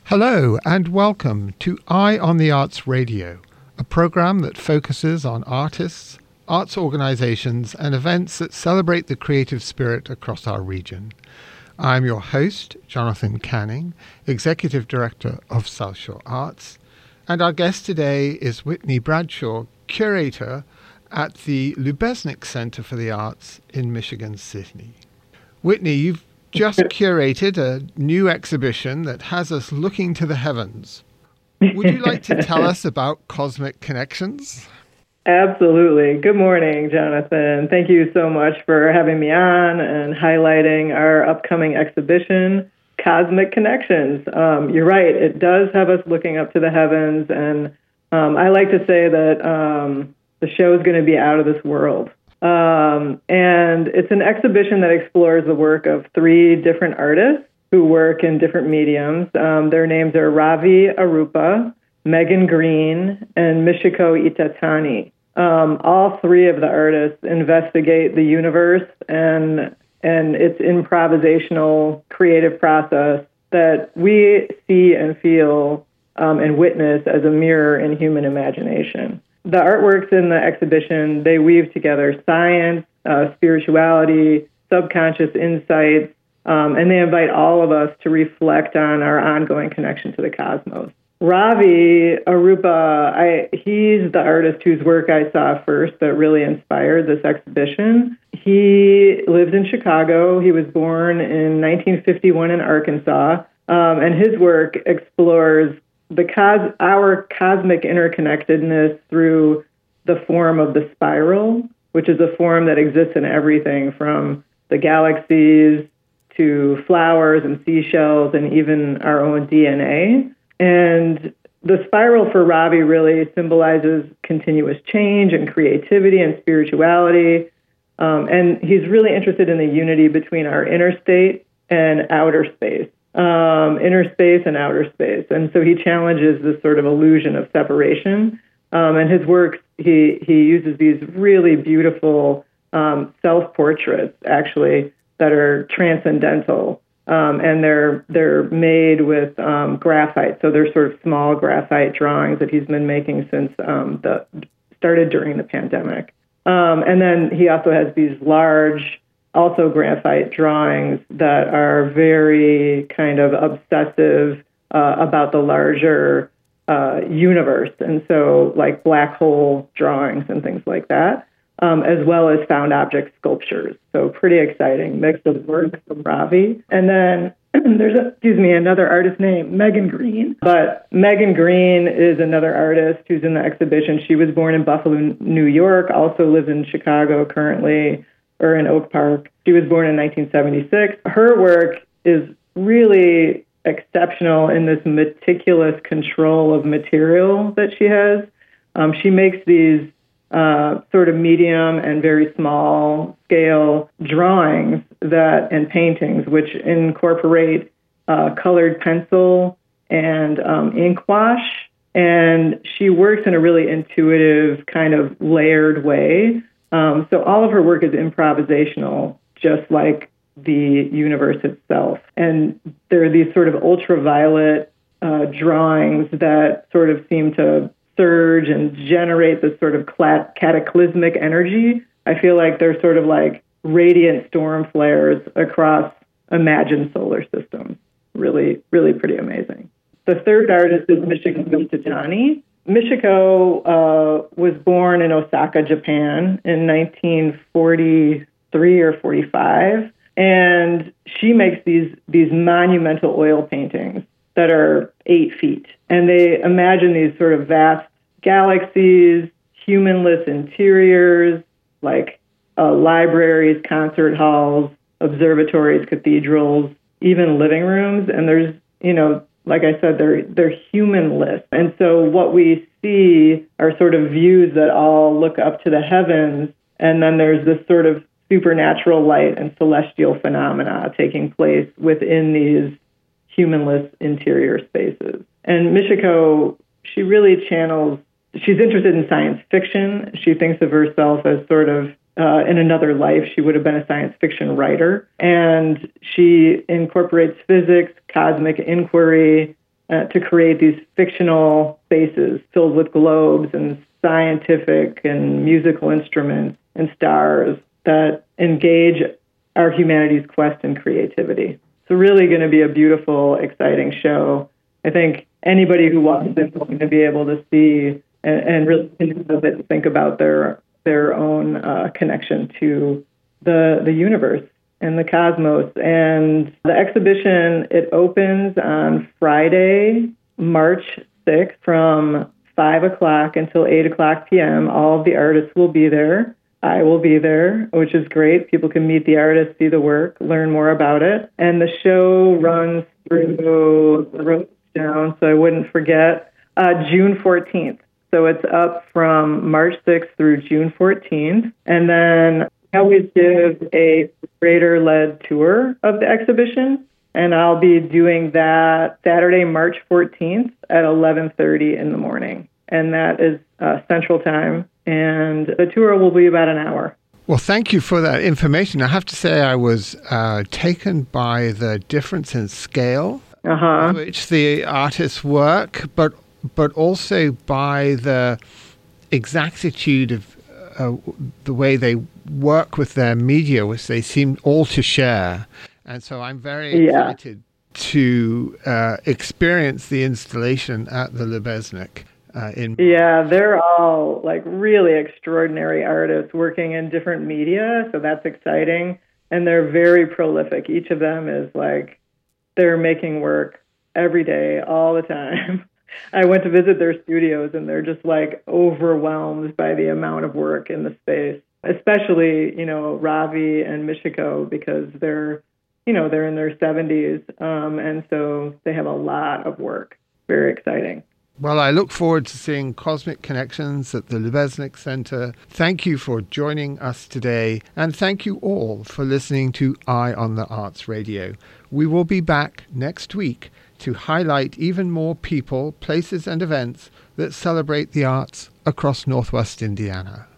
Hello and welcome to Eye on the Arts Radio, a program that focuses on artists, arts organizations, and events that celebrate the creative spirit across our region. I'm your host, Jonathan Canning, Executive Director of South Shore Arts, and our guest today is Whitney Bradshaw, Curator at the Lubeznik Center for the Arts in Michigan City. Whitney, you've just curated a new exhibition that has us looking to the heavens. Would you like to tell us about Cosmic Connections? Absolutely. Good morning, Jonathan. Thank you so much for having me on and highlighting our upcoming exhibition, Cosmic Connections. You're right. It does have us looking up to the heavens, and I like to say that the show is going to be out of this world. And it's an exhibition that explores the work of three different artists who work in different mediums. Their names are Ravi Arupa, Megan Green, and Michiko Itatani. All three of the artists investigate the universe and its improvisational creative process that we see and feel and witness as a mirror in human imagination. The artworks in the exhibition, they weave together science, spirituality, subconscious insights, and they invite all of us to reflect on our ongoing connection to the cosmos. Ravi Arupa, he's the artist whose work I saw first that really inspired this exhibition. He lives in Chicago. He was born in 1951 in Arkansas, and his work explores our cosmic interconnectedness through the form of the spiral, which is a form that exists in everything from the galaxies to flowers and seashells and even our own DNA. And the spiral for Ravi really symbolizes continuous change and creativity and spirituality. And he's really interested in the unity between our inner state and outer space. Inner space and outer space. And so he challenges this sort of illusion of separation. And his work, he uses these really beautiful self-portraits, actually, that are transcendental. And they're made with graphite. So they're sort of small graphite drawings that he's been making since started during the pandemic. And then he also has these large also graphite drawings that are very kind of obsessive about the larger universe. And so like black hole drawings and things like that, as well as found object sculptures. So pretty exciting mix of work from Ravi. And then there's another artist named Megan Green. But Megan Green is another artist who's in the exhibition. She was born in Buffalo, New York, also lives in Chicago currently, or in Oak Park. She was born in 1976. Her work is really exceptional in this meticulous control of material that she has. She makes these sort of medium and very small scale drawings and paintings, which incorporate colored pencil and ink wash. And she works in a really intuitive kind of layered way. So all of her work is improvisational, just like the universe itself. And there are these sort of ultraviolet drawings that sort of seem to surge and generate this sort of cataclysmic energy. I feel like they're sort of like radiant storm flares across imagined solar systems. Really, really pretty amazing. The third artist is Michiko Itatani. Michiko was born in Osaka, Japan in 1943 or 45, and she makes these monumental oil paintings that are 8 feet. And they imagine these sort of vast galaxies, humanless interiors, like libraries, concert halls, observatories, cathedrals, even living rooms. And there's, like I said, they're humanless. And so what we see are sort of views that all look up to the heavens, and then there's this sort of supernatural light and celestial phenomena taking place within these humanless interior spaces. And Michiko, she really she's interested in science fiction. She thinks of herself as sort of in another life, she would have been a science fiction writer. And she incorporates physics, cosmic inquiry, to create these fictional spaces filled with globes and scientific and musical instruments and stars that engage our humanity's quest and creativity. It's really going to be a beautiful, exciting show. I think anybody who walks in is going to be able to see and really think about their own connection to the universe and the cosmos. And the exhibition, it opens on Friday, March 6th from 5 o'clock until 8 o'clock p.m. All of the artists will be there. I will be there, which is great. People can meet the artists, see the work, learn more about it. And the show runs through down, so I wouldn't forget, June 14th. So it's up from March 6th through June 14th. And then I always give a creator-led tour of the exhibition, and I'll be doing that Saturday, March 14th at 11:30 in the morning. And that is Central Time. And the tour will be about an hour. Well, thank you for that information. I have to say I was taken by the difference in scale with which the artists work, but also by the exactitude of the way they work with their media, which they seem all to share. And so I'm very excited to experience the installation at the Lebesnick. They're all like really extraordinary artists working in different media, so that's exciting. And they're very prolific. Each of them is like, they're making work every day, all the time. I went to visit their studios, and they're just like overwhelmed by the amount of work in the space, especially, Ravi and Michiko, because they're in their 70s. And so they have a lot of work. Very exciting. Well, I look forward to seeing Cosmic Connections at the Lebesnick Center. Thank you for joining us today, and thank you all for listening to Eye on the Arts Radio. We will be back next week to highlight even more people, places, and events that celebrate the arts across Northwest Indiana.